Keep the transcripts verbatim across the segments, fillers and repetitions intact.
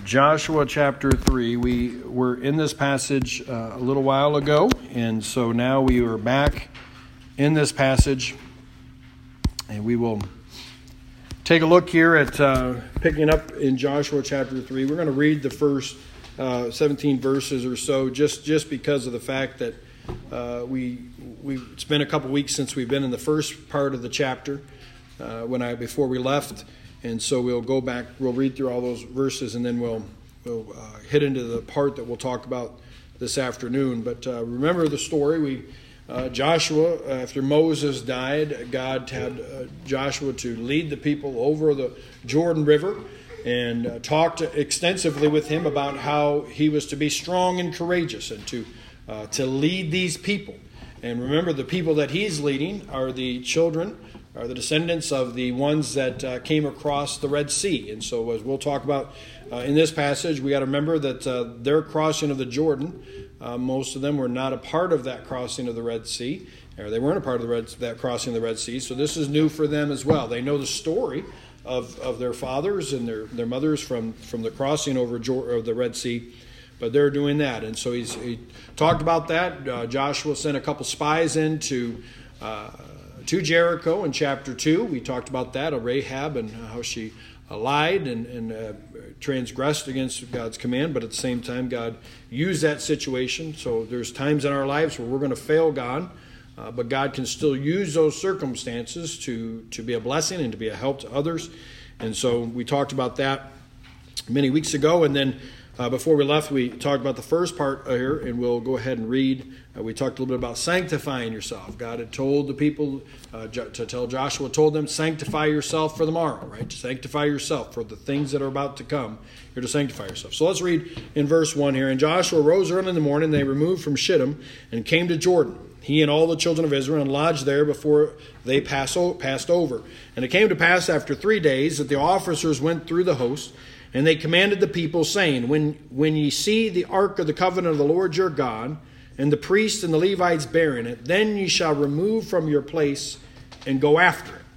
Joshua chapter three. We were in this passage uh, a little while ago, and so now we are back in this passage, and we will take a look here at uh, picking up in Joshua chapter three. We're going to read the first uh, seventeen verses or so, just, just because of the fact that uh, we we it's been a couple weeks since we've been in the first part of the chapter uh, when I before we left. And so we'll go back, we'll read through all those verses, and then we'll, we'll uh, hit into the part that we'll talk about this afternoon. But uh, remember the story. We uh, Joshua, after Moses died, God had uh, Joshua to lead the people over the Jordan River and uh, talked extensively with him about how he was to be strong and courageous and to uh, to lead these people. And remember, the people that he's leading are the children are the descendants of the ones that uh, came across the Red Sea. And so as we'll talk about uh, in this passage, we got to remember that uh, their crossing of the Jordan, uh, most of them were not a part of that crossing of the Red Sea, or they weren't a part of the Red, that crossing of the Red Sea. So this is new for them as well. They know the story of, of their fathers and their, their mothers from, from the crossing over of the Red Sea, but they're doing that. And so he's, he talked about that. Uh, Joshua sent a couple spies in to uh, to Jericho in chapter two. We talked about that, of Rahab and how she uh, lied and, and uh, transgressed against God's command, but at the same time, God used that situation. So there's times in our lives where we're going to fail God, uh, but God can still use those circumstances to, to be a blessing and to be a help to others. And so we talked about that many weeks ago, and then Uh, before we left, we talked about the first part here, and we'll go ahead and read. Uh, we talked a little bit about sanctifying yourself. God had told the people uh, jo- to tell Joshua, told them, sanctify yourself for tomorrow, right? To sanctify yourself for the things that are about to come. You're to sanctify yourself. So let's read in verse one here. And Joshua rose early in the morning, they removed from Shittim and came to Jordan, he and all the children of Israel, and lodged there before they pass o- passed over. And it came to pass after three days that the officers went through the host, and they commanded the people, saying, When when ye see the ark of the covenant of the Lord your God, and the priests and the Levites bearing it, then ye shall remove from your place and go after it.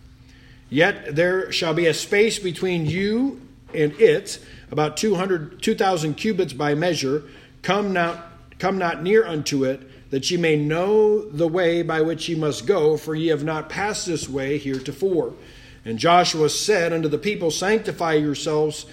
Yet there shall be a space between you and it, about two hundred, two thousand cubits by measure. Come not, come not near unto it, that ye may know the way by which ye must go, for ye have not passed this way heretofore. And Joshua said unto the people, Sanctify yourselves,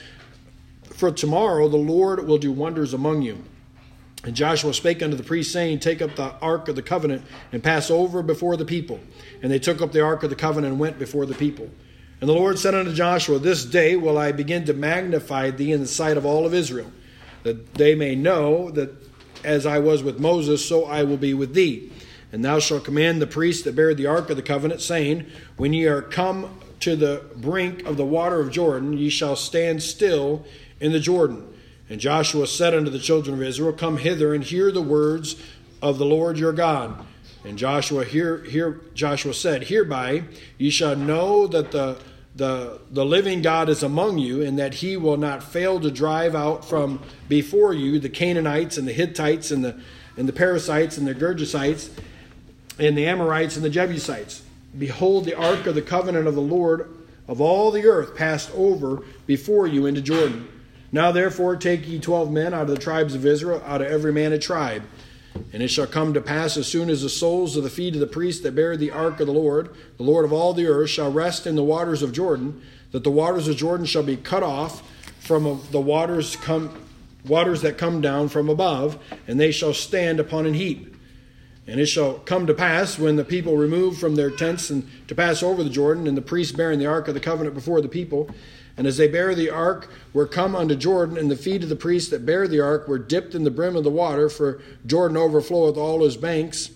for tomorrow the Lord will do wonders among you. And Joshua spake unto the priests, saying, Take up the ark of the covenant, and pass over before the people. And they took up the ark of the covenant, and went before the people. And the Lord said unto Joshua, This day will I begin to magnify thee in the sight of all of Israel, that they may know that as I was with Moses, so I will be with thee. And thou shalt command the priests that bear the ark of the covenant, saying, When ye are come to the brink of the water of Jordan, ye shall stand still in the Jordan. And Joshua said unto the children of Israel, Come hither and hear the words of the Lord your God. And Joshua hear, hear, Joshua said, Hereby ye shall know that the, the, the living God is among you, and that he will not fail to drive out from before you the Canaanites and the Hittites and the, and the Perizzites and the Girgashites and the Amorites and the Jebusites. Behold, the ark of the covenant of the Lord of all the earth passed over before you into Jordan. Now therefore take ye twelve men out of the tribes of Israel, out of every man a tribe. And it shall come to pass, as soon as the soles of the feet of the priests that bear the ark of the Lord, the Lord of all the earth, shall rest in the waters of Jordan, that the waters of Jordan shall be cut off from the waters come waters that come down from above, and they shall stand upon an heap. And it shall come to pass, when the people remove from their tents and to pass over the Jordan, and the priests bearing the ark of the covenant before the people, and as they bear the ark, were come unto Jordan, and the feet of the priests that bear the ark were dipped in the brim of the water, for Jordan overfloweth all his banks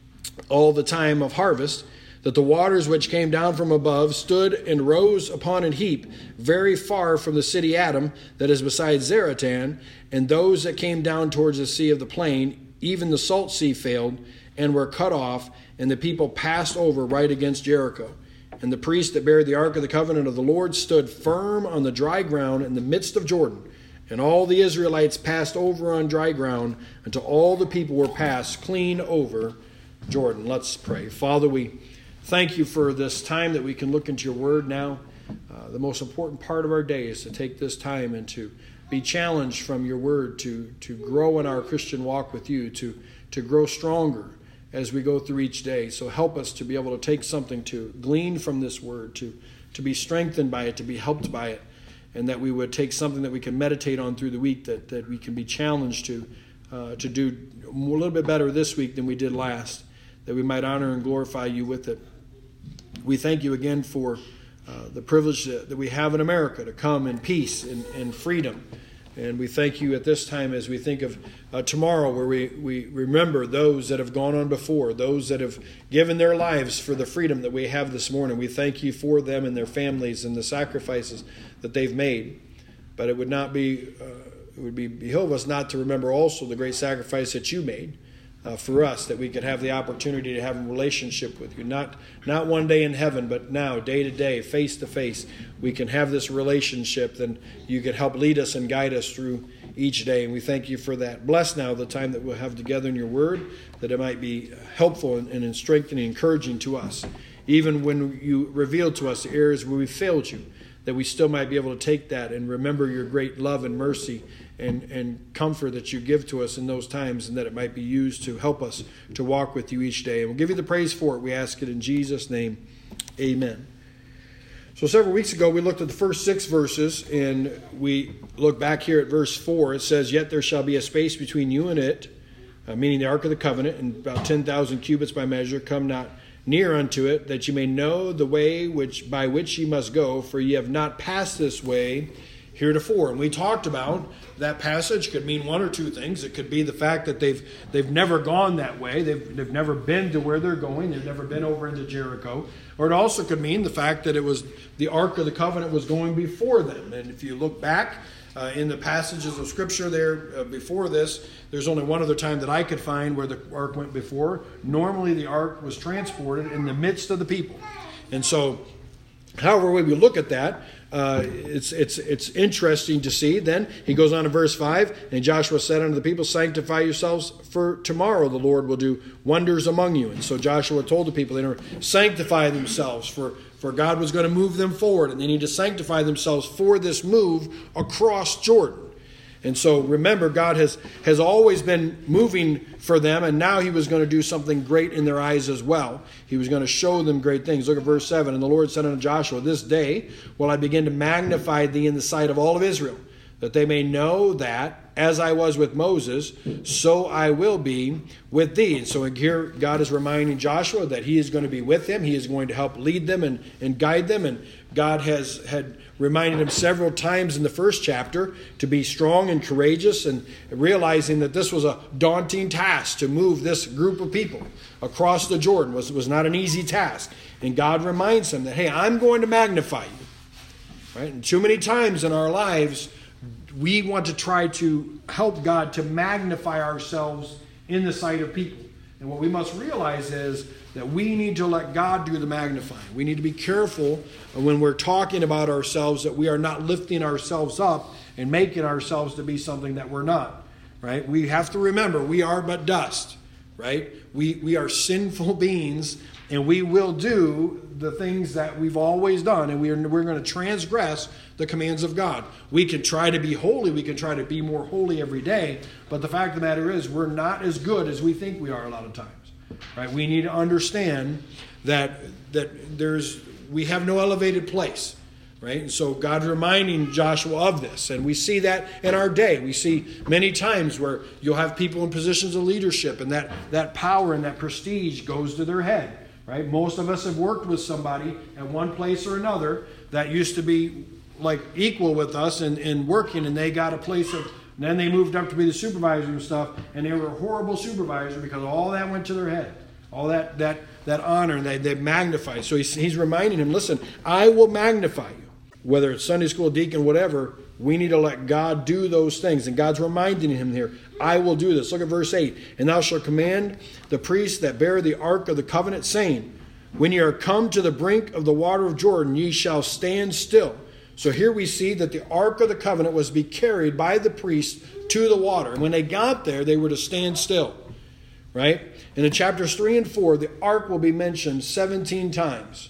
all the time of harvest, that the waters which came down from above stood and rose upon an heap, very far from the city Adam, that is beside Zaratan, and those that came down towards the sea of the plain, even the salt sea failed, and were cut off, and the people passed over right against Jericho. And the priests that bare the ark of the covenant of the Lord stood firm on the dry ground in the midst of Jordan. And all the Israelites passed over on dry ground, until all the people were passed clean over Jordan. Let's pray. Father, we thank you for this time that we can look into your word now. Uh, the most important part of our day is to take this time and to be challenged from your word to, to grow in our Christian walk with you, to, to grow stronger as we go through each day. So help us to be able to take something to glean from this word, to, to be strengthened by it, to be helped by it, and that we would take something that we can meditate on through the week, that, that we can be challenged to uh, to do a little bit better this week than we did last, that we might honor and glorify you with it. We thank you again for uh, the privilege that, that we have in America to come in peace and, and freedom. And we thank you at this time as we think of uh, tomorrow, where we, we remember those that have gone on before, those that have given their lives for the freedom that we have this morning. We thank you for them and their families and the sacrifices that they've made. But it would not be, uh, it would be behoove us not to remember also the great sacrifice that you made uh, for us, that we could have the opportunity to have a relationship with you. Not, not one day in heaven, but now, day to day, face to face, we can have this relationship. Then you could help lead us and guide us through each day. And we thank you for that. Bless now the time that we'll have together in your word, that it might be helpful and, and strengthening and encouraging to us. Even when you reveal to us the areas where we failed you, that we still might be able to take that and remember your great love and mercy and, and comfort that you give to us in those times, and that it might be used to help us to walk with you each day. And we'll give you the praise for it. We ask it in Jesus' name. Amen. So several weeks ago, we looked at the first six verses, and we look back here at verse four. It says, "Yet there shall be a space between you and it," uh, meaning the Ark of the Covenant, and about ten thousand cubits by measure. "Come not near unto it, that ye may know the way which by which ye must go, for ye have not passed this way heretofore." And we talked about that passage could mean one or two things. It could be the fact that they've they've never gone that way. They've, they've never been to where they're going. They've never been over into Jericho. Or it also could mean the fact that it was the Ark of the Covenant was going before them. And if you look back uh, in the passages of Scripture there uh, before this, there's only one other time that I could find where the Ark went before. Normally the Ark was transported in the midst of the people. And so, however way we look at that, Uh, it's it's it's interesting to see. Then he goes on to verse five, "And Joshua said unto the people, Sanctify yourselves, for tomorrow the Lord will do wonders among you." And so Joshua told the people they need to sanctify themselves, for, for God was going to move them forward, and they need to sanctify themselves for this move across Jordan. And so remember, God has, has always been moving for them, and now he was going to do something great in their eyes as well. He was going to show them great things. Look at verse seven. "And the Lord said unto Joshua, This day will I begin to magnify thee in the sight of all of Israel, that they may know that, as I was with Moses, so I will be with thee." And so here God is reminding Joshua that he is going to be with him. He is going to help lead them and, and guide them. And God has had reminded him several times in the first chapter to be strong and courageous, and realizing that this was a daunting task to move this group of people across the Jordan. It was, was not an easy task. And God reminds him that, hey, I'm going to magnify you. Right? And too many times in our lives, we want to try to help God to magnify ourselves in the sight of people. And what we must realize is that we need to let God do the magnifying. We need to be careful when we're talking about ourselves that we are not lifting ourselves up and making ourselves to be something that we're not. Right? We have to remember we are but dust. Right? We we are sinful beings, and we will do the things that we've always done, and we're, we're going to transgress the commands of God. We can try to be holy. We can try to be more holy every day. But the fact of the matter is we're not as good as we think we are a lot of times. Right? We need to understand that that there's we have no elevated place. Right? And so God's reminding Joshua of this. And we see that in our day. We see many times where you'll have people in positions of leadership, and that, that power and that prestige goes to their head. Right? Most of us have worked with somebody at one place or another that used to be like equal with us in, in working, and they got a place of, then they moved up to be the supervisor and stuff, and they were a horrible supervisor because all that went to their head. All that that that honor, and they, they magnify. So he's, he's reminding him, listen, I will magnify you. Whether it's Sunday school, deacon, whatever, we need to let God do those things. And God's reminding him here, I will do this. Look at verse eight. "And thou shalt command the priests that bear the ark of the covenant, saying, When ye are come to the brink of the water of Jordan, ye shall stand still." So here we see that the ark of the covenant was to be carried by the priests to the water. And when they got there, they were to stand still. Right? And in chapters three and four, the ark will be mentioned seventeen times.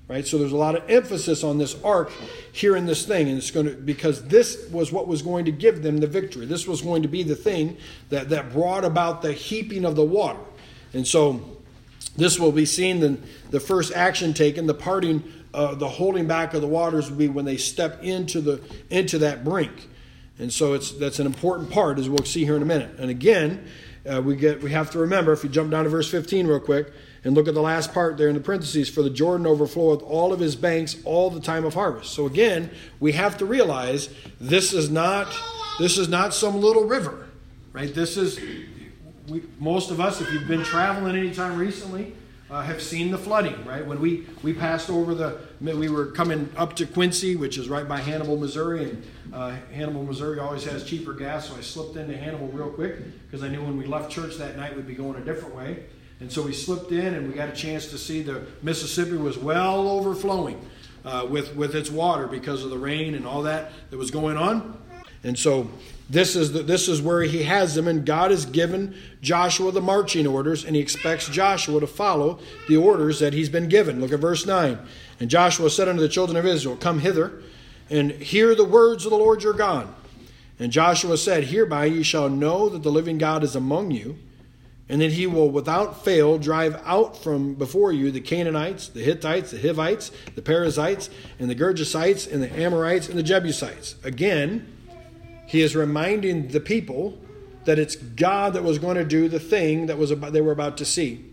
Right? So there's a lot of emphasis on this ark here in this thing, and it's going to, because this was what was going to give them the victory. This was going to be the thing that, that brought about the heaping of the water. And so this will be seen in the first action taken, the parting, uh, the holding back of the waters will be when they step into the into that brink. And so it's that's an important part, as we'll see here in a minute. And again, uh, we get we have to remember, if you jump down to verse fifteen real quick, and look at the last part there in the parentheses, for the Jordan overfloweth all of his banks all the time of harvest. So again, we have to realize this is not this is not some little river, right? This is, we, most of us, if you've been traveling any time recently, uh, have seen the flooding, right? When we, we passed over the, we were coming up to Quincy, which is right by Hannibal, Missouri, and uh, Hannibal, Missouri always has cheaper gas, so I slipped into Hannibal real quick because I knew when we left church that night we'd be going a different way. And so we slipped in, and we got a chance to see the Mississippi was well overflowing uh, with, with its water because of the rain and all that that was going on. And so this is the, this is where he has them, and God has given Joshua the marching orders, and he expects Joshua to follow the orders that he's been given. Look at verse nine. And Joshua said unto the children of Israel, come hither, and hear the words of the Lord your God. And Joshua said, hereby ye shall know that the living God is among you, and that he will without fail drive out from before you the Canaanites, the Hittites, the Hivites, the Perizzites, and the Gergesites, and the Amorites, and the Jebusites. Again, he is reminding the people that it's God that was going to do the thing that was about, they were about to see.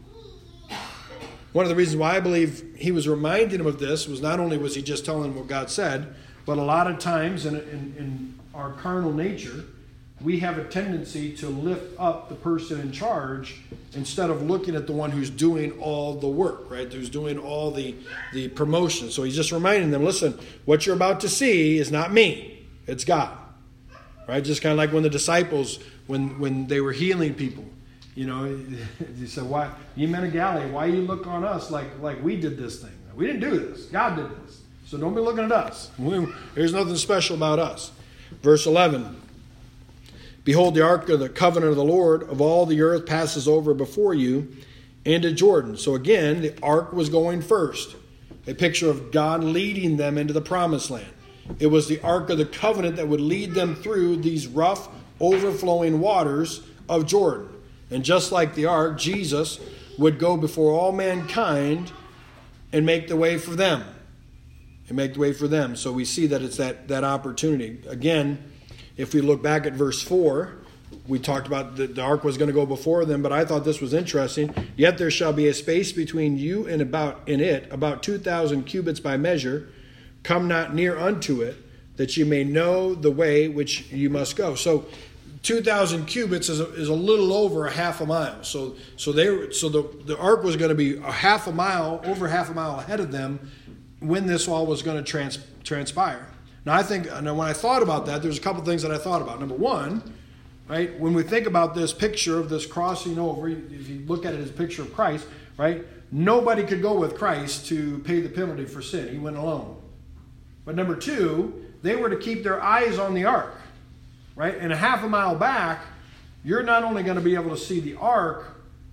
One of the reasons why I believe he was reminding them of this was not only was he just telling them what God said, but a lot of times in, in, in our carnal nature, we have a tendency to lift up the person in charge instead of looking at the one who's doing all the work, right? Who's doing all the, the promotion. So he's just reminding them, listen, what you're about to see is not me, it's God. Right? Just kind of like when the disciples, when, when they were healing people, you know, he said, why, ye men of Galilee, why you look on us like, like we did this thing? We didn't do this. God did this. So don't be looking at us. We, there's nothing special about us. Verse eleven. Behold, the ark of the covenant of the Lord of all the earth passes over before you into Jordan. So again, the ark was going first. A picture of God leading them into the promised land. It was the ark of the covenant that would lead them through these rough, overflowing waters of Jordan. And just like the ark, Jesus would go before all mankind and make the way for them. And make the way for them. So we see that it's that, that opportunity. Again, if we look back at verse four, we talked about the, the ark was going to go before them, but I thought this was interesting. Yet there shall be a space between you and about in it, about two thousand cubits by measure. Come not near unto it, that you may know the way which you must go. So two thousand cubits is a, is a little over a half a mile. So so they so the, the ark was going to be a half a mile, over half a mile ahead of them when this all was going to trans, transpire. Now, I think, now when I thought about that, there's a couple things that I thought about. Number one, right, when we think about this picture of this crossing over, if you look at it as a picture of Christ, right, nobody could go with Christ to pay the penalty for sin. He went alone. But number two, they were to keep their eyes on the ark, right? And a half a mile back, you're not only going to be able to see the ark,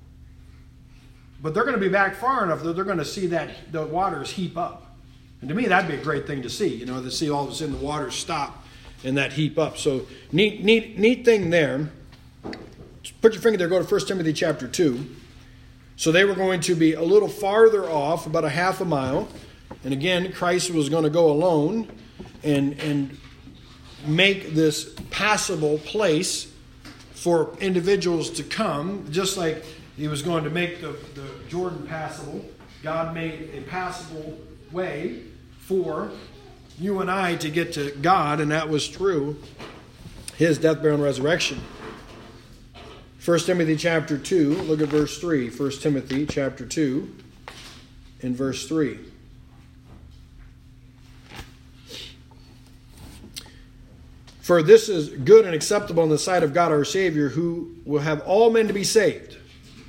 but they're going to be back far enough that they're going to see that the waters heap up. And to me, that'd be a great thing to see, you know, to see all of a sudden the waters stop and that heap up. So neat, neat, neat thing there. Put your finger there, go to First Timothy chapter two. So they were going to be a little farther off, about a half a mile. And again, Christ was going to go alone and, and make this passable place for individuals to come, just like he was going to make the, the Jordan passable. God made a passable way for you and I to get to God, and that was through his death, burial, and resurrection. First Timothy chapter two, look at verse three. First Timothy chapter two and verse three. For this is good and acceptable in the sight of God our Savior, who will have all men to be saved.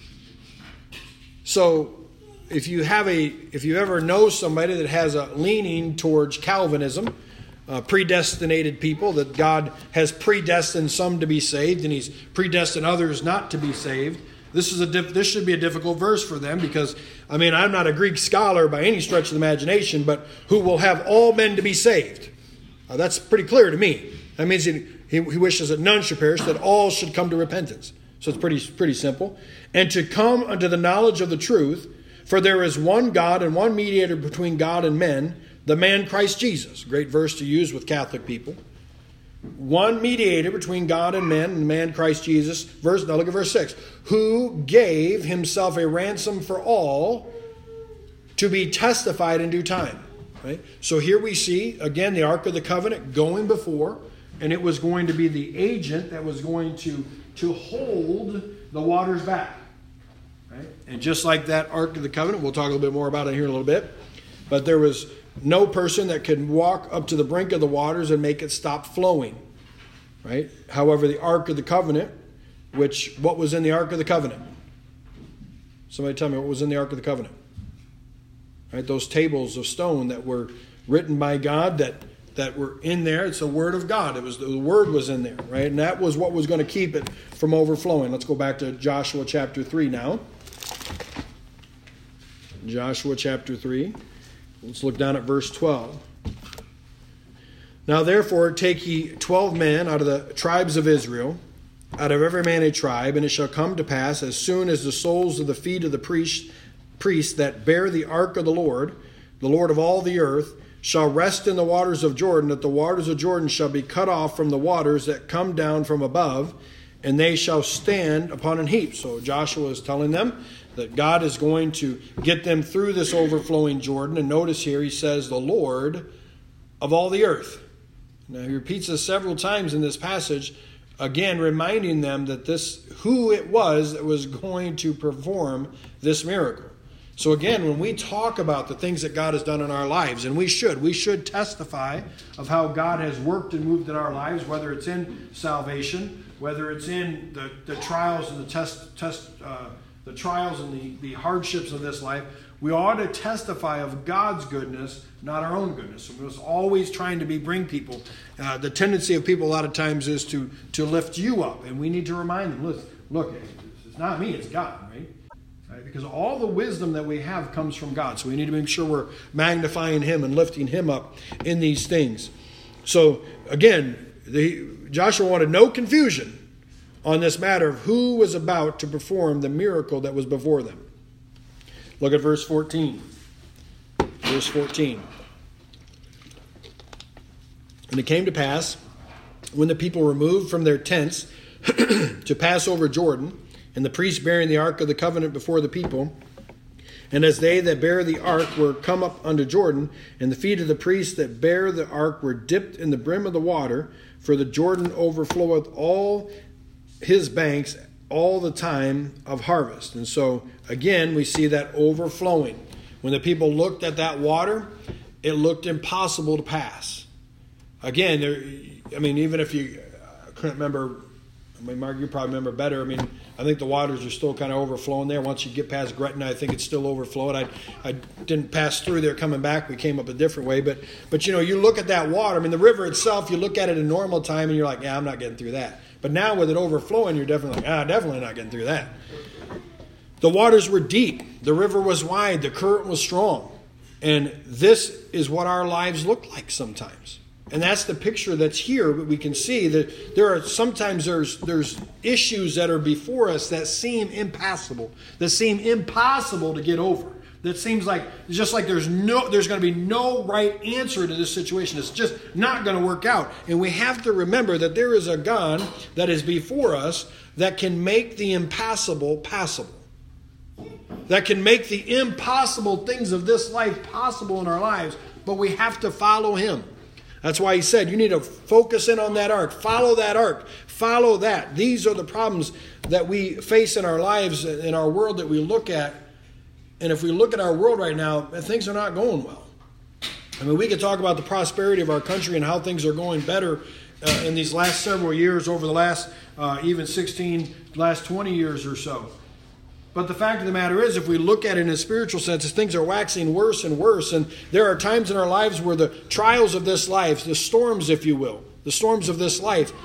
So if you have a, if you ever know somebody that has a leaning towards Calvinism, uh, predestinated people, that God has predestined some to be saved and he's predestined others not to be saved, This is a diff- this should be a difficult verse for them because, I mean, I'm not a Greek scholar by any stretch of the imagination, but who will have all men to be saved. Uh, that's pretty clear to me. That means he, he wishes that none should perish, that all should come to repentance. So it's pretty, pretty simple. And to come unto the knowledge of the truth, for there is one God and one mediator between God and men, the man Christ Jesus. Great verse to use with Catholic people. One mediator between God and men, and the man Christ Jesus. Verse, now look at verse six. Who gave himself a ransom for all to be testified in due time. Right? So here we see, again, the Ark of the Covenant going before, and it was going to be the agent that was going to, to hold the waters back. Right? And just like that Ark of the Covenant, we'll talk a little bit more about it here in a little bit, but there was no person that could walk up to the brink of the waters and make it stop flowing. Right? However, the Ark of the Covenant, which, what was in the Ark of the Covenant? Somebody tell me what was in the Ark of the Covenant. Right? Those tables of stone that were written by God that, that were in there. It's the Word of God. It was the Word was in there. Right? And that was what was going to keep it from overflowing. Let's go back to Joshua chapter three now. Joshua chapter three. Let's look down at verse twelve. Now therefore take ye twelve men out of the tribes of Israel, out of every man a tribe, and it shall come to pass, as soon as the soles of the feet of the priests, priests that bear the ark of the Lord, the Lord of all the earth, shall rest in the waters of Jordan, that the waters of Jordan shall be cut off from the waters that come down from above, and they shall stand upon an heap. So Joshua is telling them that God is going to get them through this overflowing Jordan. And notice here he says, the Lord of all the earth. Now he repeats this several times in this passage, again reminding them that this, who it was that was going to perform this miracle. So again, when we talk about the things that God has done in our lives, and we should, we should testify of how God has worked and moved in our lives, whether it's in salvation, whether it's in the, the trials and the test, test uh, the trials and the, the hardships of this life, we ought to testify of God's goodness, not our own goodness. So we're always trying to be bring people. Uh, the tendency of people a lot of times is to, to lift you up, and we need to remind them, look, look, it's not me, it's God, right? Right? Because all the wisdom that we have comes from God. So we need to make sure we're magnifying Him and lifting Him up in these things. So again, the, Joshua wanted no confusion on this matter of who was about to perform the miracle that was before them. Look at verse fourteen. Verse fourteen. And it came to pass, when the people removed from their tents to pass over Jordan, and the priests bearing the ark of the covenant before the people, and as they that bear the ark were come up unto Jordan, and the feet of the priests that bear the ark were dipped in the brim of the water, for the Jordan overfloweth all his banks all the time of harvest. And so, again, we see that overflowing. When the people looked at that water, it looked impossible to pass. Again, there, I mean, even if you, I couldn't remember, I mean, Mark, you probably remember better. I mean, I think the waters are still kind of overflowing there. Once you get past Gretna, I think it's still overflowing. I I didn't pass through there coming back. We came up a different way. But, but you know, you look at that water. I mean, the river itself, you look at it in normal time and you're like, yeah, I'm not getting through that. But now with it overflowing, you're definitely like, ah, definitely not getting through that. The waters were deep. The river was wide. The current was strong. And this is what our lives look like sometimes. And that's the picture that's here. But we can see that there are sometimes there's there's issues that are before us that seem impassable, that seem impossible to get over. That seems like just like there's no there's going to be no right answer to this situation. It's just not going to work out. And we have to remember that there is a God that is before us that can make the impassable passable. That can make the impossible things of this life possible in our lives, but we have to follow Him. That's why He said, you need to focus in on that ark. Follow that ark. Follow that. These are the problems that we face in our lives, in our world that we look at. And if we look at our world right now, things are not going well. I mean, we could talk about the prosperity of our country and how things are going better uh, in these last several years, over the last uh, even sixteen, last twenty years or so. But the fact of the matter is, if we look at it in a spiritual sense, things are waxing worse and worse. And there are times in our lives where the trials of this life, the storms, if you will, the storms of this life,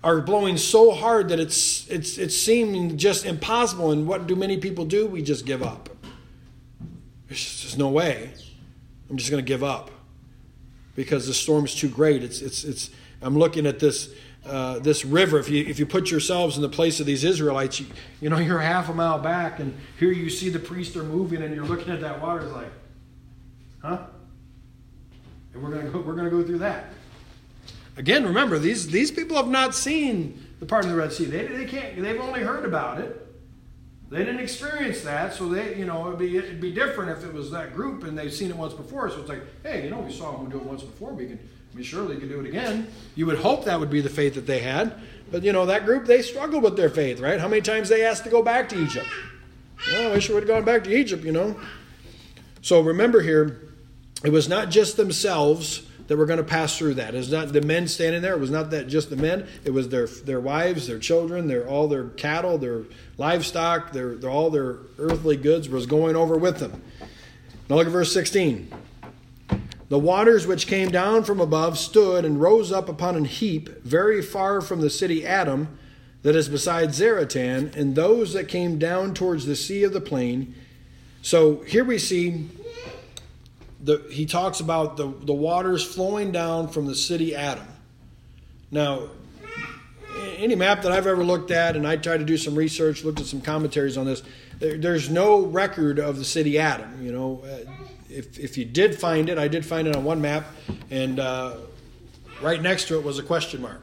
are blowing so hard that it's it's it's seeming just impossible. And what do many people do? We just give up. There's just no way. I'm just going to give up because the storm's too great. It's it's it's. I'm looking at this uh, this river. If you if you put yourselves in the place of these Israelites, you, you know you're half a mile back, and here you see the priests are moving, and you're looking at that water. It's like, huh? And we're gonna go, we're gonna go through that. Again, remember these these people have not seen the part of the Red Sea. They they can't. They've only heard about it. They didn't experience that, so they, you know, it'd be it'd be different if it was that group and they've seen it once before. So it's like, hey, you know, we saw them do it once before. We can, I mean, surely they could do it again. You would hope that would be the faith that they had, but you know, that group, they struggled with their faith, right? How many times they asked to go back to Egypt? Well, I wish we would have gone back to Egypt, you know. So remember here, it was not just themselves that were going to pass through that. It was not the men standing there. It was not that just the men. It was their their wives, their children, their all their cattle, their livestock, their, their all their earthly goods was going over with them. Now look at verse sixteen. The waters which came down from above stood and rose up upon an heap very far from the city Adam, that is beside Zaratan, and those that came down towards the sea of the plain. So here we see The, he talks about the, the waters flowing down from the city Adam. Now, any map that I've ever looked at, and I tried to do some research, looked at some commentaries on this, there, there's no record of the city Adam. You know, if if you did find it, I did find it on one map, and uh, right next to it was a question mark.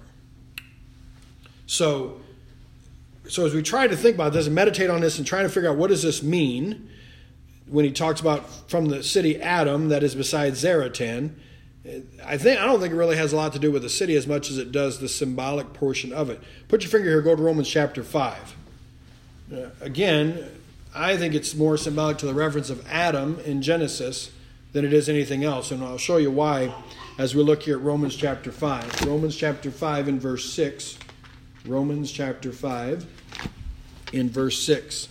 So, so as we try to think about this and meditate on this and try to figure out what does this mean, when he talks about from the city Adam that is beside Zaratan, I think I don't think it really has a lot to do with the city as much as it does the symbolic portion of it. Put your finger here, go to Romans chapter five. Uh, again, I think it's more symbolic to the reference of Adam in Genesis than it is anything else. And I'll show you why as we look here at Romans chapter five. Romans chapter five in verse six. Romans chapter five in verse six.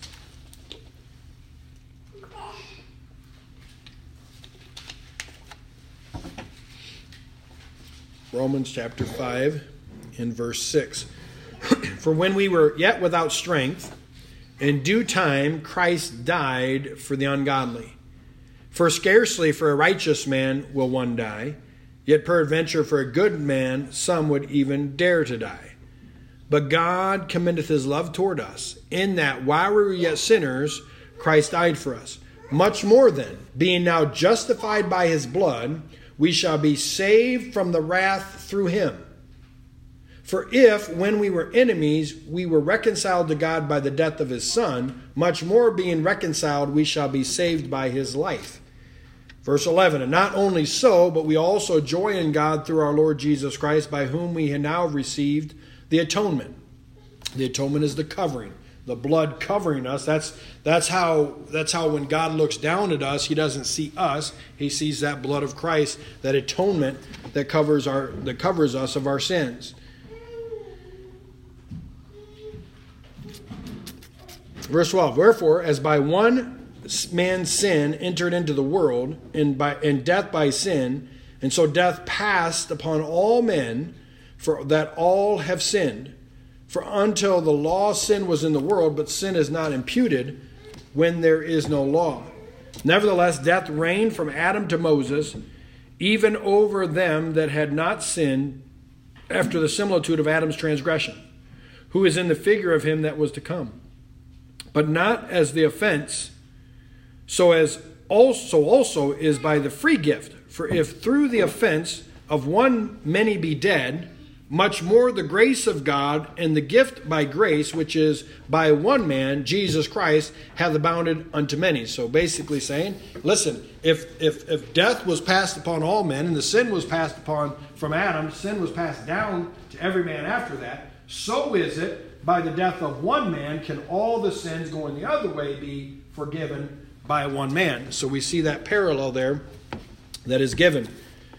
Romans chapter five in verse six. For when we were yet without strength, in due time Christ died for the ungodly. For scarcely for a righteous man will one die, yet peradventure for a good man some would even dare to die. But God commendeth his love toward us, in that while we were yet sinners, Christ died for us. Much more then, being now justified by his blood, we shall be saved from the wrath through him. For if, when we were enemies, we were reconciled to God by the death of his Son, much more being reconciled, we shall be saved by his life. Verse eleven, and not only so, but we also joy in God through our Lord Jesus Christ, by whom we have now received the atonement. The atonement is the covering. The blood covering us. That's that's how that's how when God looks down at us, he doesn't see us. He sees that blood of Christ, that atonement that covers our that covers us of our sins. Verse twelve. Wherefore, as by one man's sin entered into the world, and by and death by sin, and so death passed upon all men, for that all have sinned. For until the law, sin was in the world, but sin is not imputed when there is no law. Nevertheless, death reigned from Adam to Moses, even over them that had not sinned, after the similitude of Adam's transgression, who is in the figure of him that was to come. But not as the offense, so as also also is by the free gift. For if through the offense of one many be dead, much more the grace of God and the gift by grace, which is by one man, Jesus Christ, hath abounded unto many. So basically saying, listen, if, if, if death was passed upon all men, and the sin was passed upon from Adam, sin was passed down to every man after that, so is it by the death of one man can all the sins going the other way be forgiven by one man. So we see that parallel there that is given.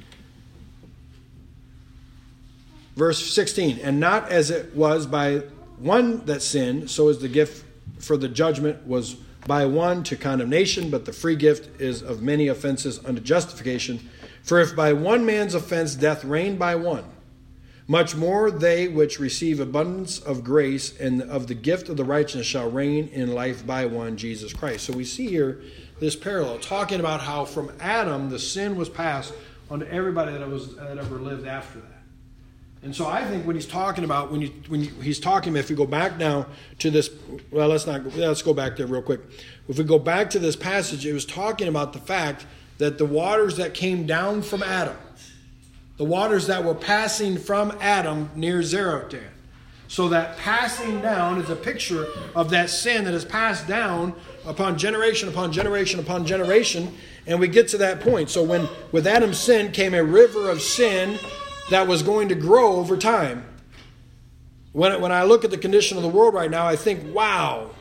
Verse sixteen, and not as it was by one that sinned, so is the gift for the judgment was by one to condemnation, but the free gift is of many offenses unto justification. For if by one man's offense death reigned by one, much more they which receive abundance of grace and of the gift of the righteousness shall reign in life by one, Jesus Christ. So we see here this parallel, talking about how from Adam the sin was passed on to everybody that was that ever lived after that. And so I think when he's talking about, when you when you, he's talking, if we go back now to this, well, let's not, let's go back there real quick. If we go back to this passage, it was talking about the fact that the waters that came down from Adam, the waters that were passing from Adam near Zarephath. So that passing down is a picture of that sin that is passed down upon generation upon generation upon generation. And we get to that point. So when with Adam's sin came a river of sin that was going to grow over time. When, when I look at the condition of the world right now, I think, wow,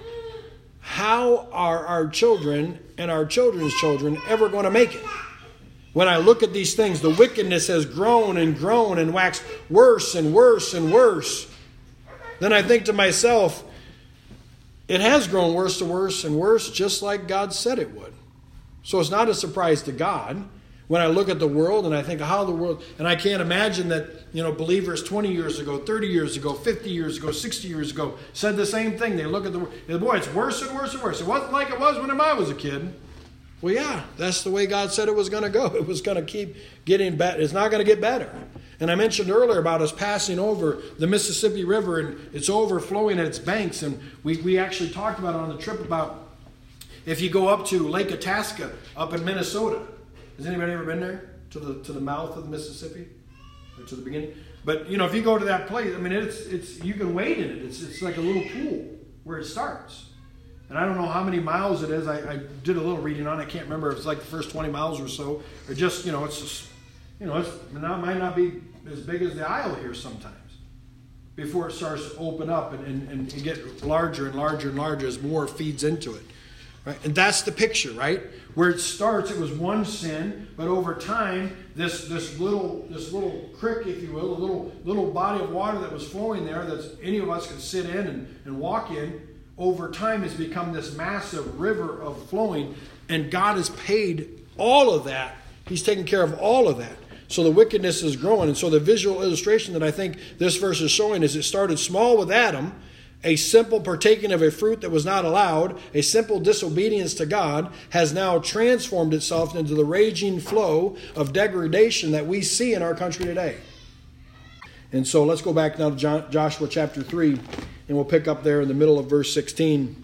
how are our children and our children's children ever going to make it? When I look at these things, the wickedness has grown and grown and waxed worse and worse and worse. Then I think to myself, it has grown worse and worse and worse, just like God said it would. So it's not a surprise to God when I look at the world and I think how the world, and I can't imagine that, you know, believers twenty years ago, thirty years ago, fifty years ago, sixty years ago said the same thing. They look at the world, boy, it's worse and worse and worse. It wasn't like it was when I was a kid. Well, yeah, that's the way God said it was going to go. It was going to keep getting better. It's not going to get better. And I mentioned earlier about us passing over the Mississippi River and it's overflowing at its banks. And we, we actually talked about it on the trip about if you go up to Lake Itasca up in Minnesota. Has anybody ever been there to the to the mouth of the Mississippi or to the beginning? But you know, if you go to that place, I mean, it's it's you can wade in it. It's it's like a little pool where it starts. And I don't know how many miles it is. I, I did a little reading on it. I can't remember if it's like the first twenty miles or so, or just you know, it's just you know, it's, it might not be as big as the aisle here sometimes. Before it starts to open up and, and, and get larger and larger and larger as more feeds into it. Right? And that's the picture, right? Where it starts, it was one sin, but over time, this this little this little creek, if you will, a little little body of water that was flowing there, that any of us could sit in and, and walk in, over time has become this massive river of flowing, and God has paid all of that. He's taken care of all of that. So the wickedness is growing. And so the visual illustration that I think this verse is showing is it started small with Adam, a simple partaking of a fruit that was not allowed, a simple disobedience to God, has now transformed itself into the raging flow of degradation that we see in our country today. And so let's go back now to Joshua chapter three, and we'll pick up there in the middle of verse sixteen.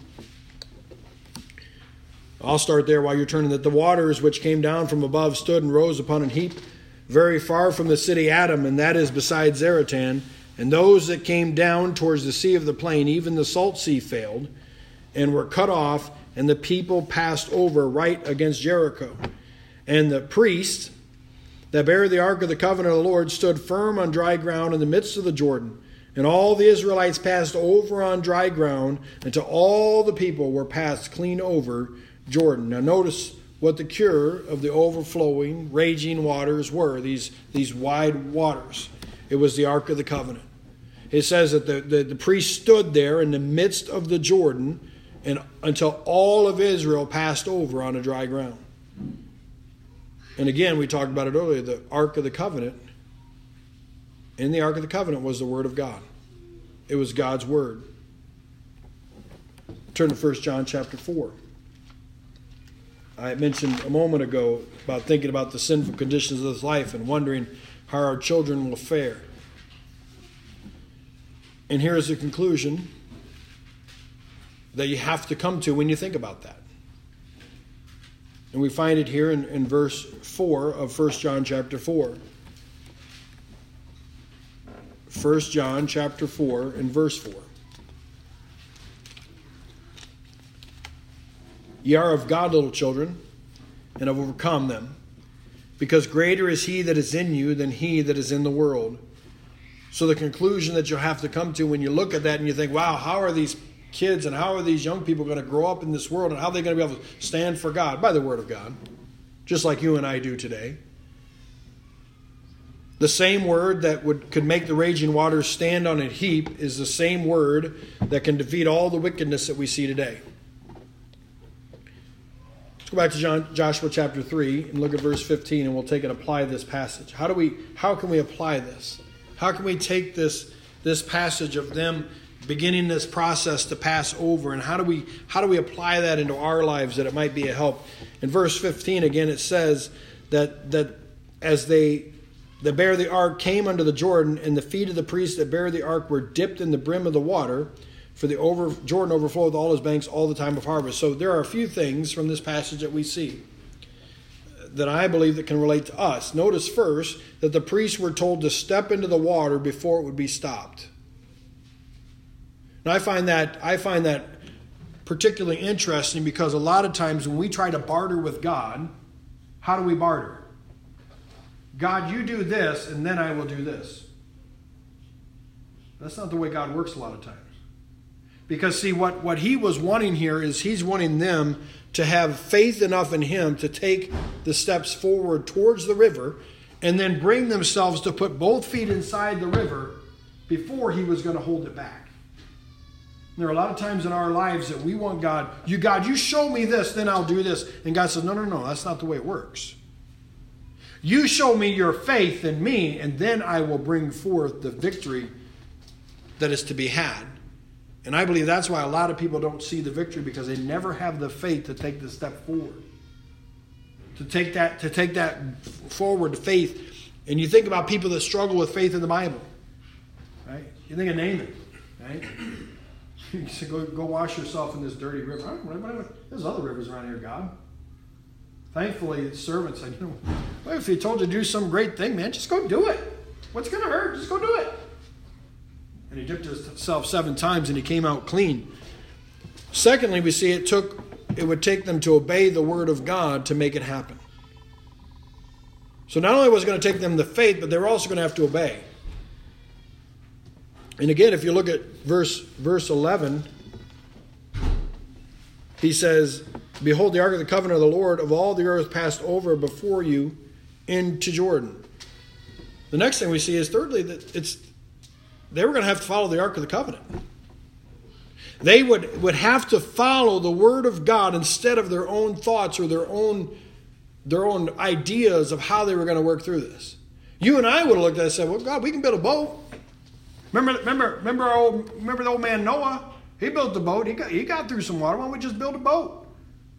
I'll start there while you're turning. That the waters which came down from above stood and rose upon an heap very far from the city Adam, and that is beside Zaratan. And those that came down towards the sea of the plain, even the salt sea failed, and were cut off, and the people passed over right against Jericho. And the priest that bare the ark of the covenant of the Lord stood firm on dry ground in the midst of the Jordan. And all the Israelites passed over on dry ground, until all the people were passed clean over Jordan. Now notice what the cure of the overflowing, raging waters were, these, these wide waters. It was the Ark of the Covenant. It says that the, the, the priest stood there in the midst of the Jordan and until all of Israel passed over on a dry ground. And again, we talked about it earlier, the Ark of the Covenant. In the Ark of the Covenant was the Word of God. It was God's Word. Turn to First John chapter four. I mentioned a moment ago about thinking about the sinful conditions of this life and wondering how our children will fare. And here is the conclusion that you have to come to when you think about that. And we find it here in, in verse four of First John chapter four. First John chapter four and verse four. Ye are of God, little children, and have overcome them, because greater is he that is in you than he that is in the world. So the conclusion that you'll have to come to when you look at that and you think, wow, how are these kids and how are these young people going to grow up in this world, and how are they going to be able to stand for God? By the Word of God, just like you and I do today. The same word that would could make the raging waters stand on a heap is the same word that can defeat all the wickedness that we see today. Let's go back to John, Joshua chapter three and look at verse fifteen, and we'll take and apply this passage. How do we? How can we apply this? how can we take this, this passage of them beginning this process to pass over, and how do we how do we apply that into our lives that it might be a help? In verse fifteen, again, it says that that as they that bear the ark came unto the Jordan, and the feet of the priests that bear the ark were dipped in the brim of the water, for the over Jordan overflowed all his banks all the time of harvest. So there are a few things from this passage that we see that I believe that can relate to us. Notice first that the priests were told to step into the water before it would be stopped. And I find that I find that particularly interesting because a lot of times when we try to barter with God, how do we barter? God, you do this, and then I will do this. That's not the way God works a lot of times. Because, see, what, what he was wanting here is he's wanting them to have faith enough in him to take the steps forward towards the river and then bring themselves to put both feet inside the river before he was going to hold it back. There are a lot of times in our lives that we want God, you God, you show me this, then I'll do this. And God says, no, no, no, that's not the way it works. You show me your faith in me, and then I will bring forth the victory that is to be had. And I believe that's why a lot of people don't see the victory, because they never have the faith to take the step forward. To take that, to take that forward faith. And you think about people that struggle with faith in the Bible. Right? You think of Naaman, right? You say, go, go wash yourself in this dirty river. There's other rivers around here, God. Thankfully, the servant said, you know, well, if he told you to do some great thing, man, just go do it. What's going to hurt? Just go do it. And he dipped himself seven times and he came out clean. Secondly, we see it took it would take them to obey the word of God to make it happen. So not only was it going to take them the faith, but they were also going to have to obey. And again, if you look at verse verse eleven, he says, behold, the ark of the covenant of the Lord of all the earth passed over before you into Jordan. The next thing we see is, thirdly, that it's they were going to have to follow the ark of the covenant. They would, would have to follow the word of God instead of their own thoughts or their own, their own ideas of how they were going to work through this. You and I would have looked at it and said, well, God, we can build a boat. Remember, remember, remember, our old, remember the old man Noah? He built the boat. He got, he got through some water. Why don't we just build a boat?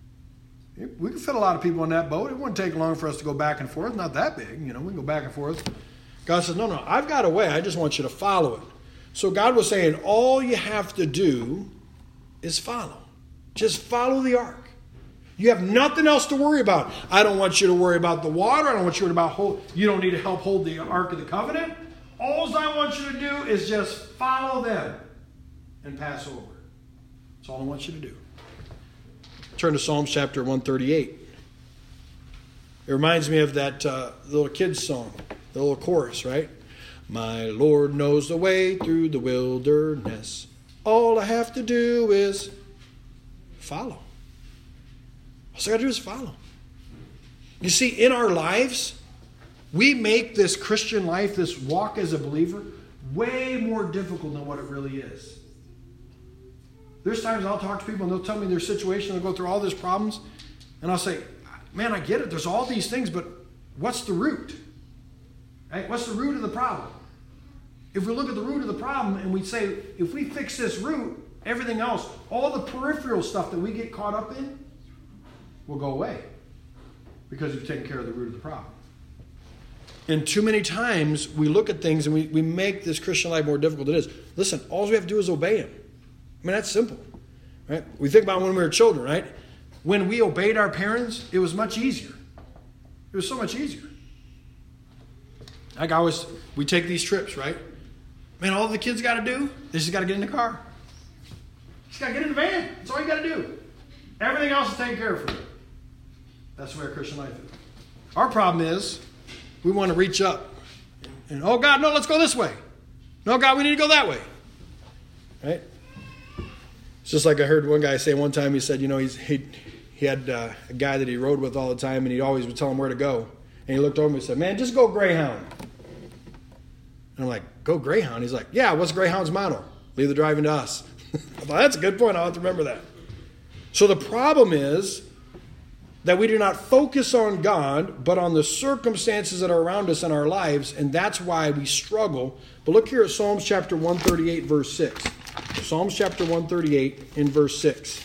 We could fit a lot of people in that boat. It wouldn't take long for us to go back and forth. Not that big. You know, we can go back and forth. God says, no, no, I've got a way. I just want you to follow it. So God was saying, all you have to do is follow. Just follow the ark. You have nothing else to worry about. I don't want you to worry about the water. I don't want you to worry about hold. You don't need to help hold the ark of the covenant. All I want you to do is just follow them and pass over. That's all I want you to do. Turn to Psalms chapter one thirty-eight. It reminds me of that uh, little kid's song, the little chorus, right? My Lord knows the way through the wilderness. All I have to do is follow. All I got to do is follow. You see, in our lives, we make this Christian life, this walk as a believer, way more difficult than what it really is. There's times I'll talk to people and they'll tell me their situation, they'll go through all these problems, and I'll say, man, I get it, there's all these things, but what's the root? Right? What's the root of the problem? If we look at the root of the problem and we say, if we fix this root, everything else, all the peripheral stuff that we get caught up in, will go away. Because we've taken care of the root of the problem. And too many times we look at things and we, we make this Christian life more difficult than it is. Listen, all we have to do is obey him. I mean, that's simple. Right? We think about when we were children, right? When we obeyed our parents, it was much easier. It was so much easier. Like I always, we take these trips, right? Man, all the kids got to do, they just got to get in the car. Just got to get in the van. That's all you got to do. Everything else is taken care of for you. That's the way our Christian life is. Our problem is, we want to reach up. And, oh, God, no, let's go this way. No, God, we need to go that way. Right? It's just like I heard one guy say one time, he said, you know, he's, he, he had uh, a guy that he rode with all the time, and he always would tell him where to go. And he looked over and he said, man, just go Greyhound. And I'm like, go Greyhound? He's like, yeah, what's Greyhound's motto? Leave the driving to us. I thought, that's a good point. I'll have to remember that. So the problem is that we do not focus on God, but on the circumstances that are around us in our lives, and that's why we struggle. But look here at Psalms chapter one thirty-eight, verse six. Psalms chapter one thirty-eight in verse six.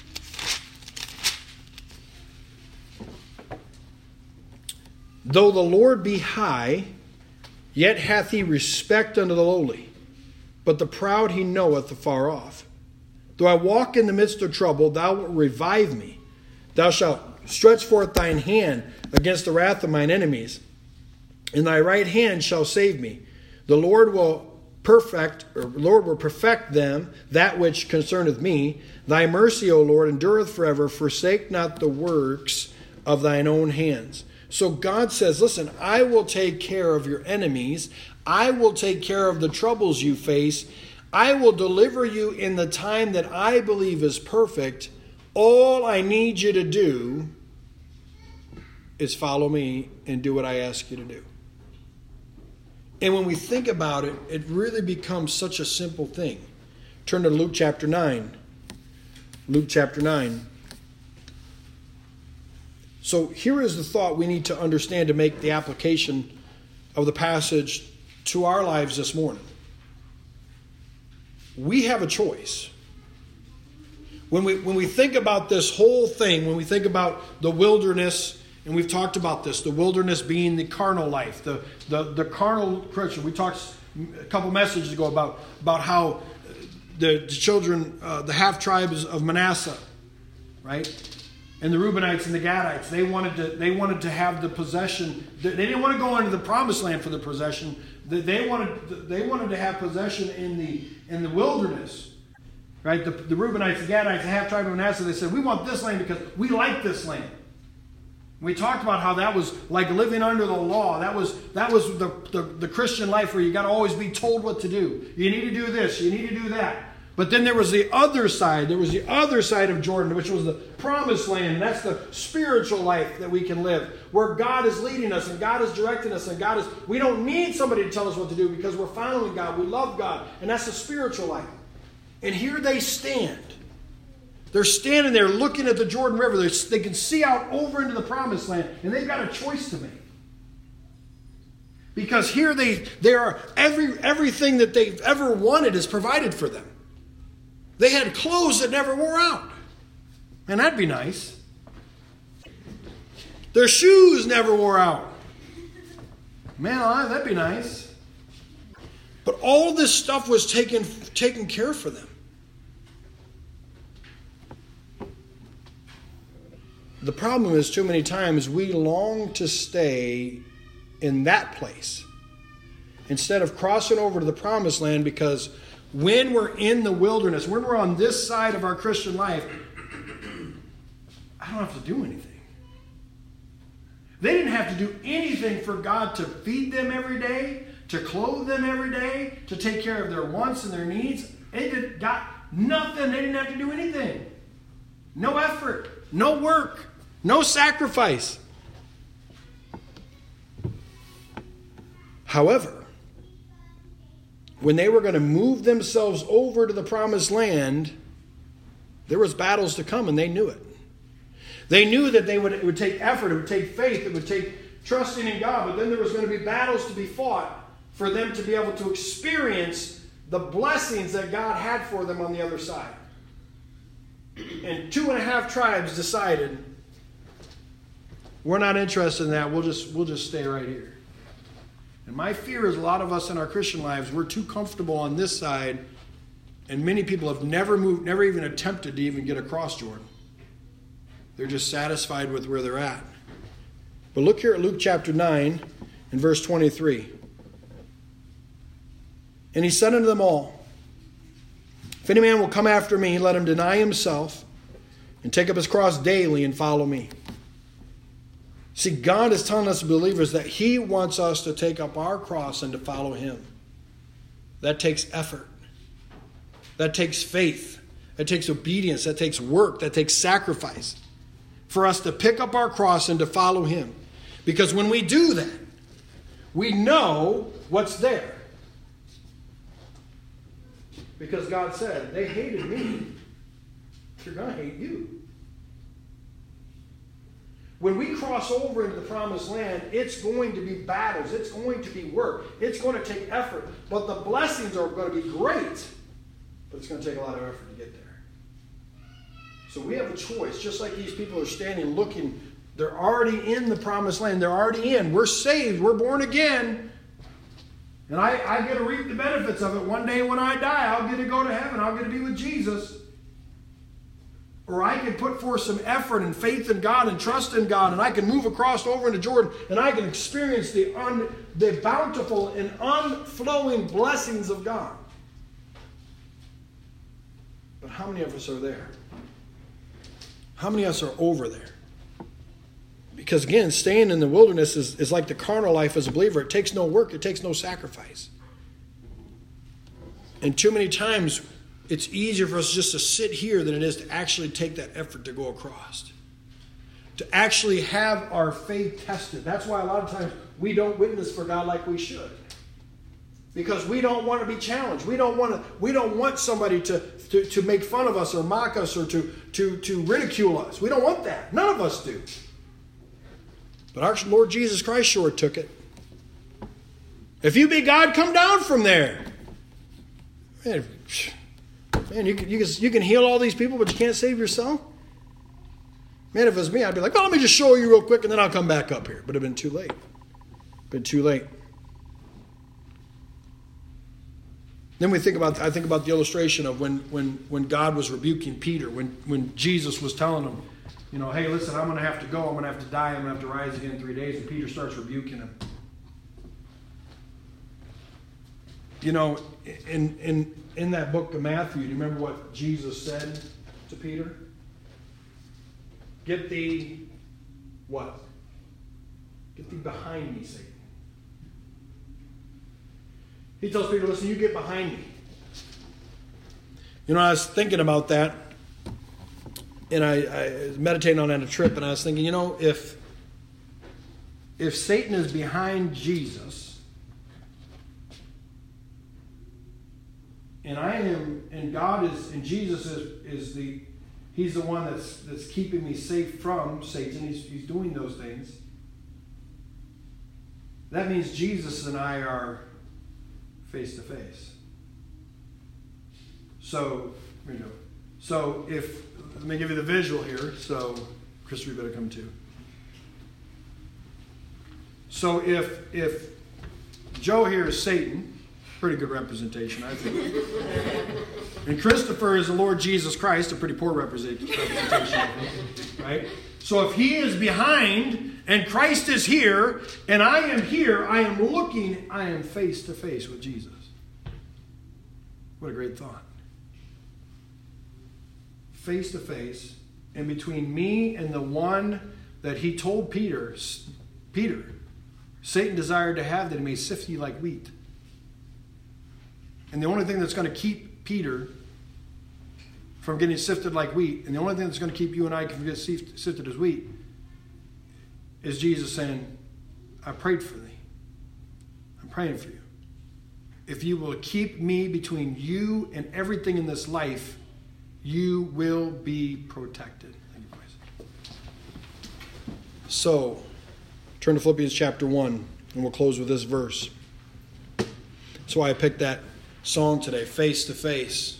Though the Lord be high, yet hath he respect unto the lowly, but the proud he knoweth afar off. Though I walk in the midst of trouble, thou wilt revive me. Thou shalt stretch forth thine hand against the wrath of mine enemies, and thy right hand shall save me. The Lord will perfect, or Lord will perfect them that which concerneth me. Thy mercy, O Lord, endureth forever. Forsake not the works of thine own hands. So God says, listen, I will take care of your enemies. I will take care of the troubles you face. I will deliver you in the time that I believe is perfect. All I need you to do is follow me and do what I ask you to do. And when we think about it, it really becomes such a simple thing. Turn to Luke chapter nine. Luke chapter nine. So here is the thought we need to understand to make the application of the passage to our lives this morning. We have a choice. When we, when we think about this whole thing, when we think about the wilderness, and we've talked about this, the wilderness being the carnal life, the, the, the carnal Christian. We talked a couple messages ago about, about how the, the children, uh, the half tribes of Manasseh, right? And the Reubenites and the Gadites, they wanted to they wanted to have the possession. They didn't want to go into the promised land for the possession. They wanted they wanted to have possession in the in the wilderness, right? The, the Reubenites, the Gadites, the half tribe of Manasseh, they said, we want this land because we like this land. We talked about how that was like living under the law. That was that was the, the, the Christian life where you got to always be told what to do. You need to do this. You need to do that. But then there was the other side. There was the other side of Jordan, which was the promised land. That's the spiritual life that we can live, where God is leading us and God is directing us and God is. We don't need somebody to tell us what to do because we're following God. We love God, and that's the spiritual life. And here they stand. They're standing there looking at the Jordan River. They're, they can see out over into the promised land, and they've got a choice to make. Because here they, they are every everything that they've ever wanted is provided for them. They had clothes that never wore out. And that'd be nice. Their shoes never wore out. Man alive, that'd be nice. But all this stuff was taken, taken care for them. The problem is too many times we long to stay in that place instead of crossing over to the promised land, because when we're in the wilderness, when we're on this side of our Christian life, I don't have to do anything. They didn't have to do anything for God to feed them every day, to clothe them every day, to take care of their wants and their needs. They did, got nothing. They didn't have to do anything. No effort, no work, no sacrifice. However, when they were going to move themselves over to the promised land, there was battles to come, and they knew it. They knew that they would, it would take effort, it would take faith, it would take trusting in God, but then there was going to be battles to be fought for them to be able to experience the blessings that God had for them on the other side. And two and a half tribes decided, we're not interested in that, we'll just, we'll just stay right here. And my fear is a lot of us in our Christian lives, we're too comfortable on this side, and many people have never moved, never even attempted to even get across Jordan. They're just satisfied with where they're at. But look here at Luke chapter nine and verse twenty-three. And he said unto them all, if any man will come after me, let him deny himself and take up his cross daily and follow me. See, God is telling us believers that he wants us to take up our cross and to follow him. That takes effort. That takes faith. That takes obedience. That takes work. That takes sacrifice. For us to pick up our cross and to follow him. Because when we do that, we know what's there. Because God said, they hated me. They're going to hate you. When we cross over into the promised land, it's going to be battles. It's going to be work. It's going to take effort. But the blessings are going to be great. But it's going to take a lot of effort to get there. So we have a choice. Just like these people are standing looking, they're already in the promised land. They're already in. We're saved. We're born again. And I, I get to reap the benefits of it. One day when I die, I'll get to go to heaven. I'll get to be with Jesus. Or I can put forth some effort and faith in God and trust in God, and I can move across over into Jordan, and I can experience the, un, the bountiful and unflowing blessings of God. But how many of us are there? How many of us are over there? Because again, staying in the wilderness is, is like the carnal life as a believer. It takes no work. It takes no sacrifice. And too many times, it's easier for us just to sit here than it is to actually take that effort to go across. To actually have our faith tested. That's why a lot of times we don't witness for God like we should. Because we don't want to be challenged. We don't want to, we don't want somebody to, to, to make fun of us or mock us or to, to, to ridicule us. We don't want that. None of us do. But our Lord Jesus Christ sure took it. If you be God, come down from there. Man, Man, you can, you, can, you can heal all these people, but you can't save yourself? Man, if it was me, I'd be like, well, let me just show you real quick, and then I'll come back up here. But it'd been too late. Been too late. Then we think about, I think about the illustration of when, when, when God was rebuking Peter, when, when Jesus was telling him, you know, hey, listen, I'm going to have to go. I'm going to have to die. I'm going to have to rise again in three days. And Peter starts rebuking him. You know, in in in that book of Matthew, do you remember what Jesus said to Peter? Get thee, what? Get thee behind me, Satan. He tells Peter, listen, you get behind me. You know, I was thinking about that, and I, I was meditating on it on a trip, and I was thinking, you know, if if Satan is behind Jesus, and I am, and God is, and Jesus is, is the, He's the one that's that's keeping me safe from Satan. He's, he's doing those things. That means Jesus and I are face to face. So, here we go. So if, let me give you the visual here. So, Christopher, you better come too. So if if Joe here is Satan, pretty good representation, I think. And Christopher is the Lord Jesus Christ, a pretty poor representation, right? So if he is behind and Christ is here and I am here, I am looking, I am face to face with Jesus. What a great thought. Face to face, and between me and the one that he told Peter, Peter, Satan desired to have that he may sift you like wheat. And the only thing that's going to keep Peter from getting sifted like wheat, and the only thing that's going to keep you and I from getting sifted as wheat, is Jesus saying, I prayed for thee. I'm praying for you. If you will keep me between you and everything in this life, you will be protected. Thank you, guys. So, turn to Philippians chapter one, and we'll close with this verse. That's why I picked that song today, Face to Face.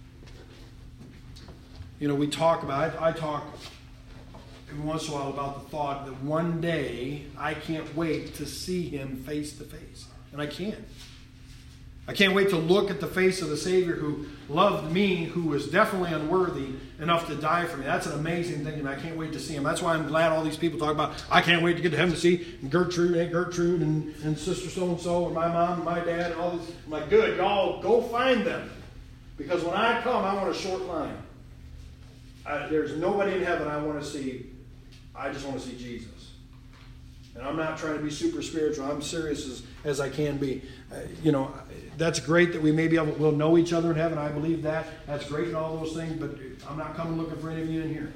You know, we talk about, I, I talk every once in a while about the thought that one day I can't wait to see him face to face. And I can't. I can't wait to look at the face of the Savior who loved me, who was definitely unworthy enough to die for me. That's an amazing thing, and I can't wait to see him. That's why I'm glad all these people talk about, I can't wait to get to heaven to see Gertrude, Aunt Gertrude, and, and Sister So-and-so, and my mom, and my dad, and all these. I'm like, good, y'all go find them. Because when I come, I want a short line. I, there's nobody in heaven I want to see. I just want to see Jesus. And I'm not trying to be super spiritual. I'm serious as, as I can be. Uh, you know, that's great that we may be able, we'll know each other in heaven. I believe that. That's great and all those things. But I'm not coming looking for any of you in here.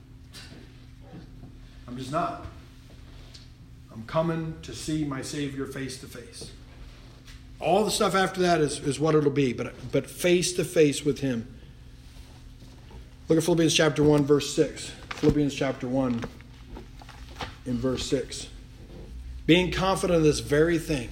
I'm just not. I'm coming to see my Savior face to face. All the stuff after that is, is what it'll be. But, but face to face with him. Look at Philippians chapter one, verse six. Philippians chapter one. in verse six. Being confident of this very thing,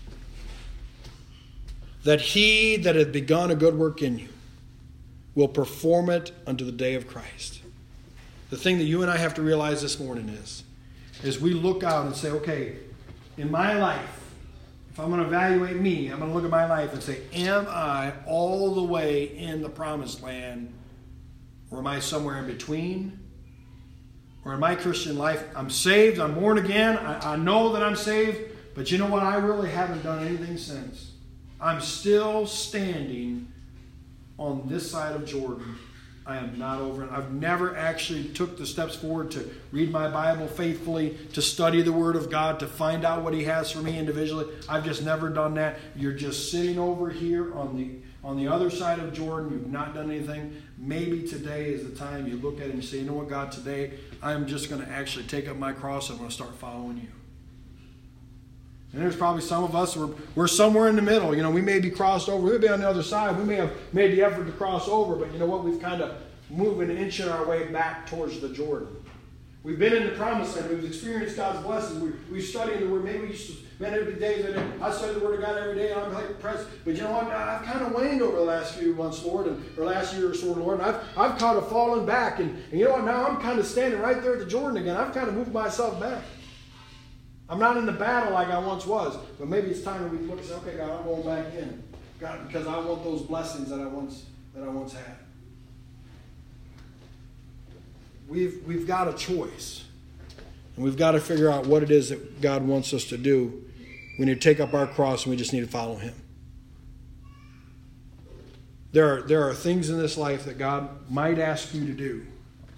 that he that hath begun a good work in you will perform it unto the day of Christ. The thing that you and I have to realize this morning is, is we look out and say, okay, in my life, if I'm going to evaluate me, I'm going to look at my life and say, am I all the way in the promised land, or am I somewhere in between? Or in my Christian life, I'm saved, I'm born again, I, I know that I'm saved, but you know what? I really haven't done anything since. I'm still standing on this side of Jordan. I am not over it. I've never actually took the steps forward to read my Bible faithfully, to study the Word of God, to find out what He has for me individually. I've just never done that. You're just sitting over here on the on the other side of Jordan. You've not done anything. Maybe today is the time you look at it and say, you know what, God, today I'm just going to actually take up my cross. I'm going to start following you. And there's probably some of us, we're, we're somewhere in the middle. You know, we may be crossed over. We may be on the other side. We may have made the effort to cross over. But you know what? We've kind of moving, inching our way back towards the Jordan. We've been in the promised land. We've experienced God's blessings. We, we've studied the Word. Maybe we used to spend every day. I study the Word of God every day, and I'm like impressed. But you know what? I've kind of waned over the last few months, Lord, and or last year or so, Lord. And I've, I've kind of fallen back. And, and you know what? Now I'm kind of standing right there at the Jordan again. I've kind of moved myself back. I'm not in the battle like I once was. But maybe it's time that we look and say, okay, God, I'm going back in. God, because I want those blessings that I once that I once had. We've, we've got a choice. And we've got to figure out what it is that God wants us to do. We need to take up our cross and we just need to follow Him. There are, there are things in this life that God might ask you to do.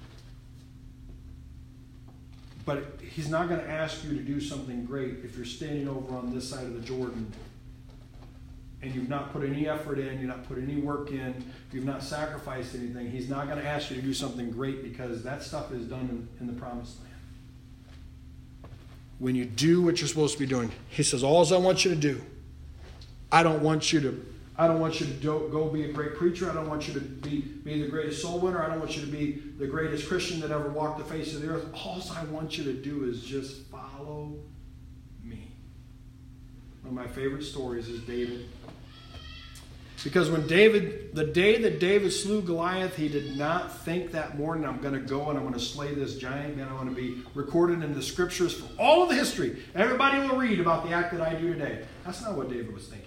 But He's not going to ask you to do something great if you're standing over on this side of the Jordan and you've not put any effort in, you've not put any work in, you've not sacrificed anything. He's not going to ask you to do something great because that stuff is done in, in the promised land. When you do what you're supposed to be doing, He says, all I want you to do, I don't want you to I don't want you to do, go be a great preacher. I don't want you to be, be the greatest soul winner. I don't want you to be the greatest Christian that ever walked the face of the earth. All I want you to do is just follow me. One of my favorite stories is David. Because when David, the day that David slew Goliath, he did not think that morning, I'm going to go and I'm going to slay this giant. And I want to be recorded in the scriptures for all of the history. Everybody will read about the act that I do today. That's not what David was thinking.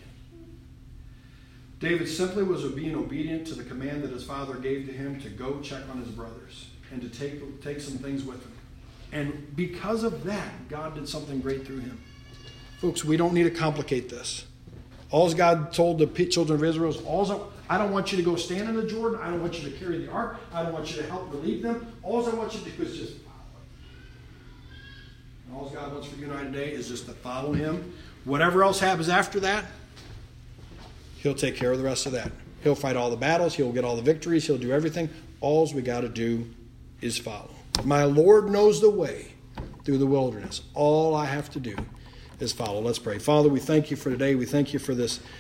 David simply was being obedient to the command that his father gave to him to go check on his brothers and to take, take some things with him. And because of that, God did something great through him. Folks, we don't need to complicate this. All God told the children of Israel is, all I don't want you to go stand in the Jordan. I don't want you to carry the ark. I don't want you to help relieve them. All I want you to do is just follow him. And all God wants for you and I today is just to follow Him. Whatever else happens after that, He'll take care of the rest of that. He'll fight all the battles. He'll get all the victories. He'll do everything. All we got to do is follow. My Lord knows the way through the wilderness. All I have to do is follow. Let's pray. Father, we thank You for today. We thank You for this